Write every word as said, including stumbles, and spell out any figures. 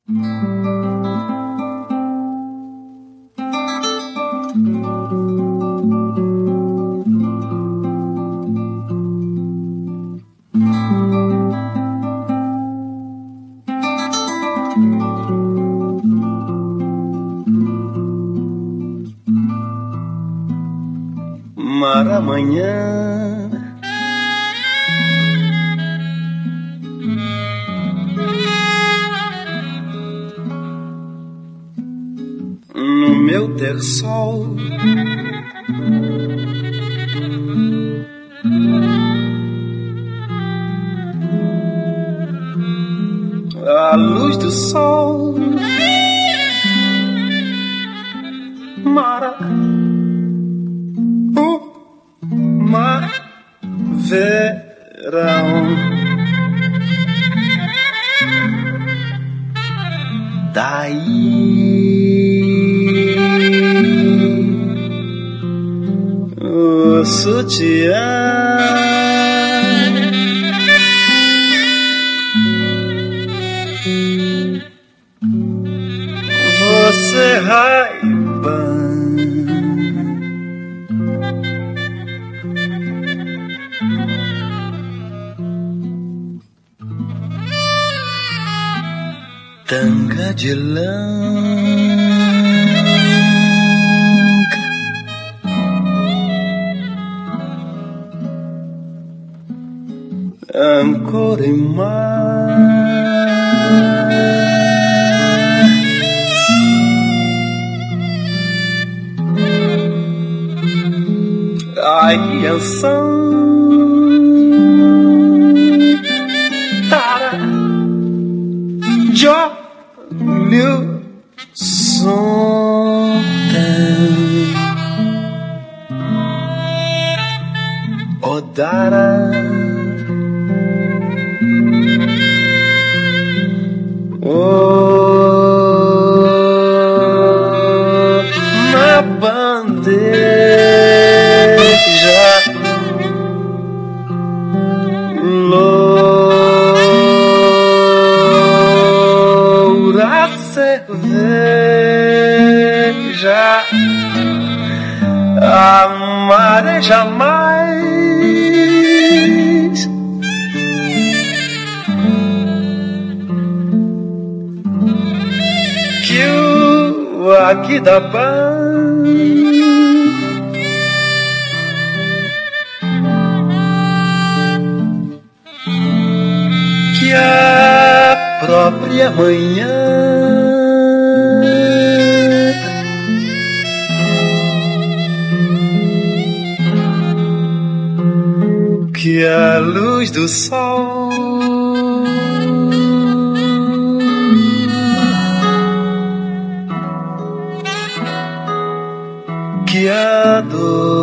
Mar amanhã, no meu ter sol, a luz do sol, Mara, o mar, verão. Daí o sutiã, você Ray-Ban, tanga de lã, Angkor e mar, ai canção, Tara, Jo, Liu, Son, Odara, oh, na bandeja, loura cerveja, amar jamais. Aqui da Ban, que a própria manhã, que a luz do sol, que a dor